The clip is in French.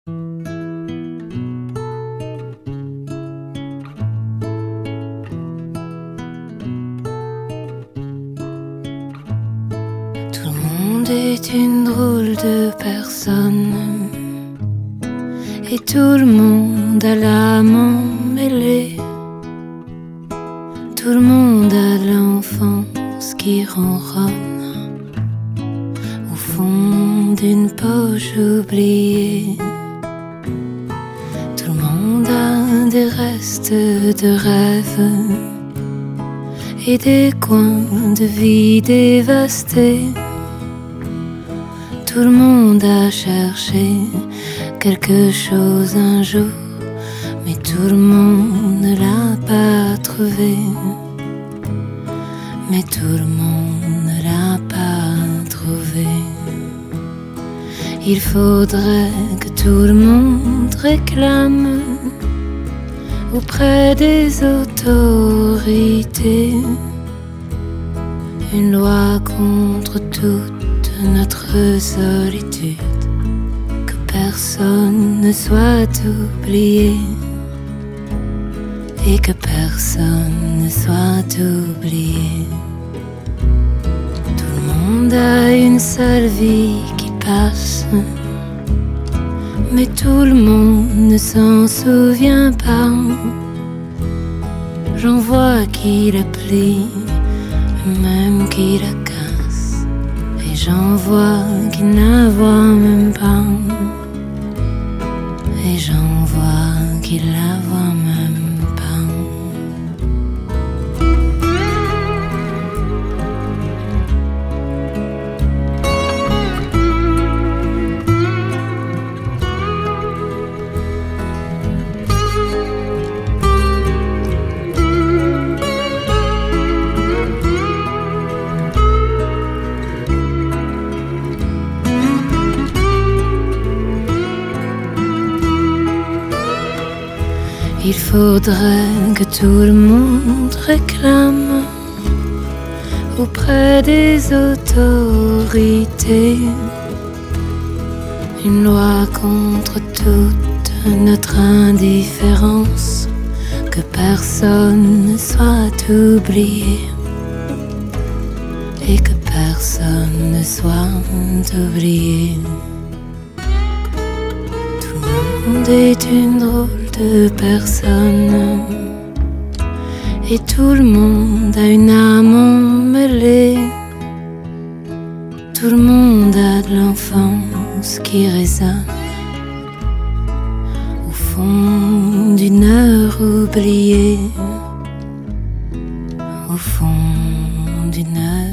Tout le monde est une drôle de personne, et tout le monde a l'âme emmêlée. Tout le monde a l'enfance qui ronronne au fond d'une poche oubliée. Tout le monde a des restes de rêves et des coins de vie dévastés. Tout le monde a cherché quelque chose un jour, mais tout le monde ne l'a pas trouvé. Mais tout le monde ne l'a pas trouvé. Il faudrait que tout le monde réclame auprès des autorités une loi contre toute notre solitude, que personne ne soit oublié et que personne ne soit oublié. Tout le monde a une seule vie qui passe, mais tout le monde ne s'en souvient pas. J'en vois qui la plie, même qui la casse, et j'en vois qui ne voit même pas, et j'en vois qui la voit même pas. Il faudrait que tout le monde réclame auprès des autorités une loi contre toute notre indifférence, que personne ne soit oublié et que personne ne soit oublié. Tout le monde est une drôle de personne, et tout le monde a une âme emmêlée. Tout le monde a de l'enfance qui résonne au fond d'une heure oubliée, au fond d'une heure